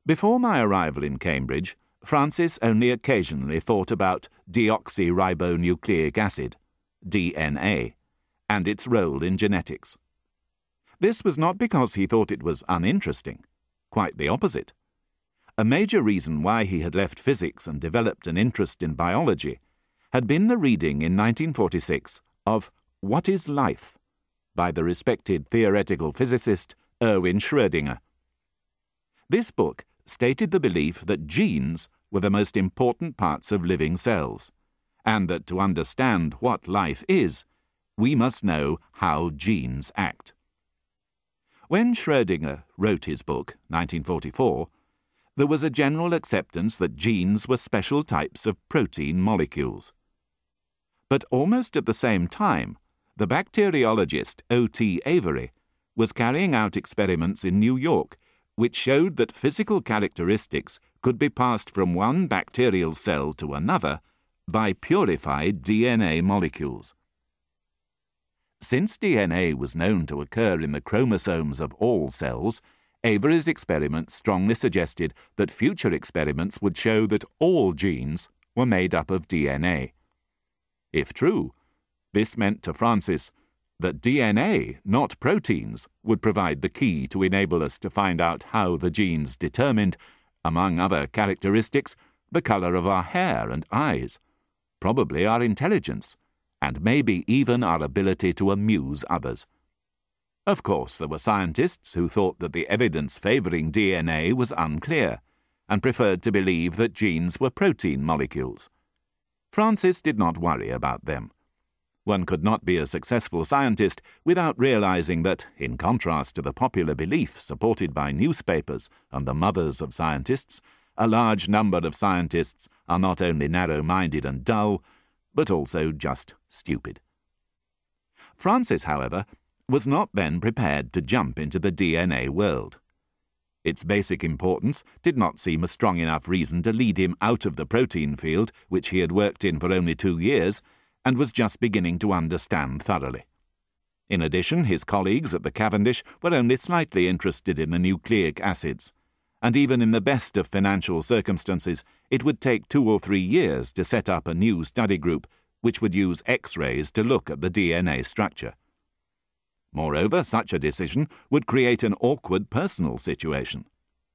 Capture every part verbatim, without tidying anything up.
Before my arrival in Cambridge, Francis only occasionally thought about deoxyribonucleic acid, D N A, and its role in genetics. This was not because he thought it was uninteresting. Quite the opposite. A major reason why he had left physics and developed an interest in biology had been the reading in nineteen forty-six of What is Life? By the respected theoretical physicist Erwin Schrödinger. This book stated the belief that genes were the most important parts of living cells, and that to understand what life is, we must know how genes act. When Schrödinger wrote his book, nineteen forty-four, there was a general acceptance that genes were special types of protein molecules. But almost at the same time, the bacteriologist O T Avery was carrying out experiments in New York which showed that physical characteristics could be passed from one bacterial cell to another by purified D N A molecules. Since D N A was known to occur in the chromosomes of all cells, Avery's experiments strongly suggested that future experiments would show that all genes were made up of D N A. If true, this meant to Francis that D N A, not proteins, would provide the key to enable us to find out how the genes determined, among other characteristics, the color of our hair and eyes, probably our intelligence, and maybe even our ability to amuse others. Of course, there were scientists who thought that the evidence favoring D N A was unclear, and preferred to believe that genes were protein molecules. Francis did not worry about them. One could not be a successful scientist without realizing that, in contrast to the popular belief supported by newspapers and the mothers of scientists, a large number of scientists are not only narrow-minded and dull, but also just stupid. Francis, however, was not then prepared to jump into the D N A world. Its basic importance did not seem a strong enough reason to lead him out of the protein field, which he had worked in for only two years, and was just beginning to understand thoroughly. In addition, his colleagues at the Cavendish were only slightly interested in the nucleic acids, and even in the best of financial circumstances, it would take two or three years to set up a new study group which would use X-rays to look at the D N A structure. Moreover, such a decision would create an awkward personal situation.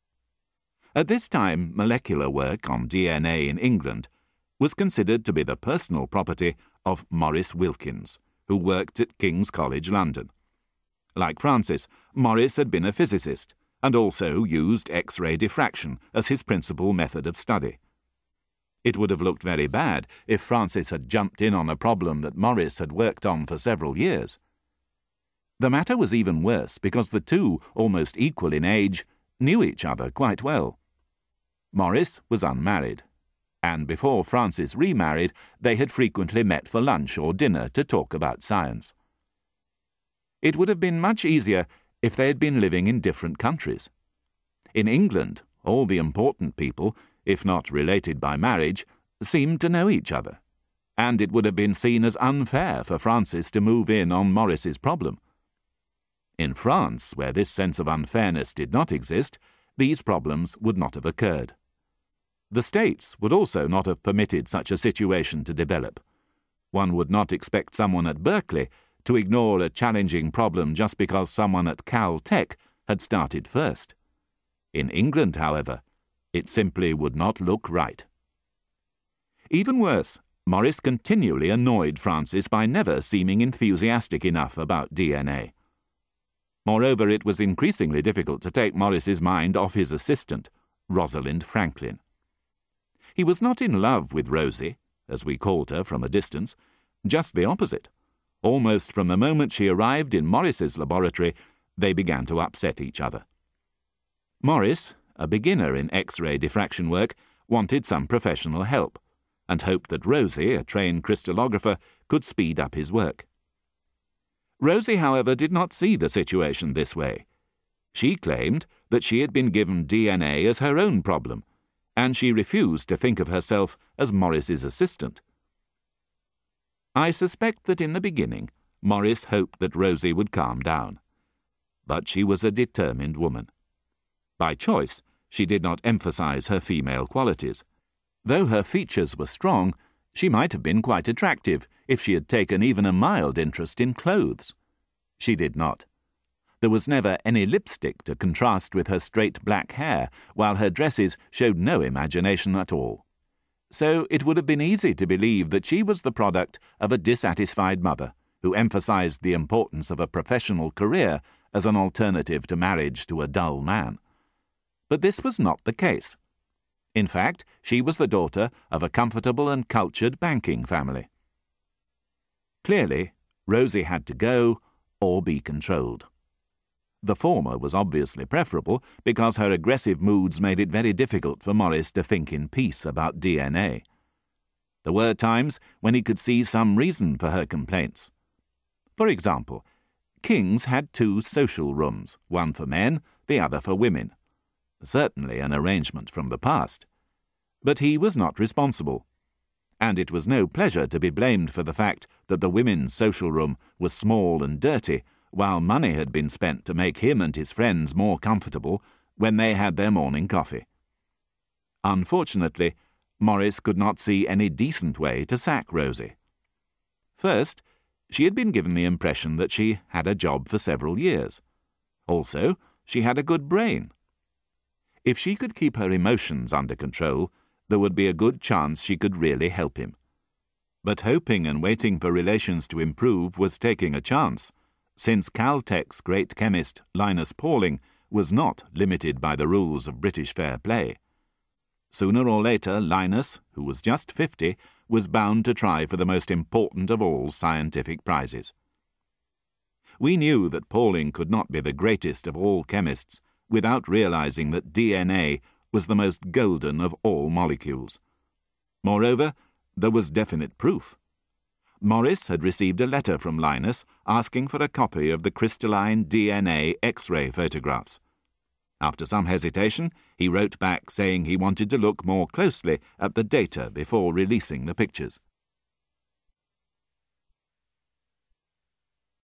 At this time, molecular work on D N A in England was considered to be the personal property of Maurice Wilkins, who worked at King's College London. Like Francis, Maurice had been a physicist and also used X-ray diffraction as his principal method of study. It would have looked very bad if Francis had jumped in on a problem that Maurice had worked on for several years. The matter was even worse because the two, almost equal in age, knew each other quite well. Maurice was unmarried, and before Francis remarried, they had frequently met for lunch or dinner to talk about science. It would have been much easier if they had been living in different countries. In England, all the important people, if not related by marriage, seemed to know each other, and it would have been seen as unfair for Francis to move in on Maurice's problem. In France, where this sense of unfairness did not exist, these problems would not have occurred. The States would also not have permitted such a situation to develop. One would not expect someone at Berkeley to ignore a challenging problem just because someone at Caltech had started first. In England, however, it simply would not look right. Even worse, Maurice continually annoyed Francis by never seeming enthusiastic enough about D N A. Moreover, it was increasingly difficult to take Maurice's mind off his assistant, Rosalind Franklin. He was not in love with Rosie, as we called her from a distance, just the opposite. Almost from the moment she arrived in Maurice's laboratory, they began to upset each other. Maurice, a beginner in X-ray diffraction work, wanted some professional help, and hoped that Rosie, a trained crystallographer, could speed up his work. Rosie, however, did not see the situation this way. She claimed that she had been given D N A as her own problem, and she refused to think of herself as Maurice's assistant. I suspect that in the beginning, Maurice hoped that Rosie would calm down. But she was a determined woman. By choice, She did not emphasize her female qualities. Though her features were strong, she might have been quite attractive if she had taken even a mild interest in clothes. She did not. There was never any lipstick to contrast with her straight black hair, while her dresses showed no imagination at all. So it would have been easy to believe that she was the product of a dissatisfied mother who emphasized the importance of a professional career as an alternative to marriage to a dull man. But this was not the case. In fact, she was the daughter of a comfortable and cultured banking family. Clearly, Rosie had to go or be controlled. The former was obviously preferable because her aggressive moods made it very difficult for Morris to think in peace about D N A. There were times when he could see some reason for her complaints. For example, King's had two social rooms, one for men, the other for women. Certainly an arrangement from the past. But he was not responsible, and it was no pleasure to be blamed for the fact that the women's social room was small and dirty, while money had been spent to make him and his friends more comfortable when they had their morning coffee. Unfortunately, Morris could not see any decent way to sack Rosie. First, she had been given the impression that she had a job for several years. Also, she had a good brain. If she could keep her emotions under control, there would be a good chance she could really help him. But hoping and waiting for relations to improve was taking a chance, since Caltech's great chemist Linus Pauling was not limited by the rules of British fair play. Sooner or later, Linus, who was just fifty, was bound to try for the most important of all scientific prizes. We knew that Pauling could not be the greatest of all chemists without realizing that D N A was the most golden of all molecules. Moreover, there was definite proof. Morris had received a letter from Linus asking for a copy of the crystalline D N A X-ray photographs. After some hesitation, he wrote back saying he wanted to look more closely at the data before releasing the pictures.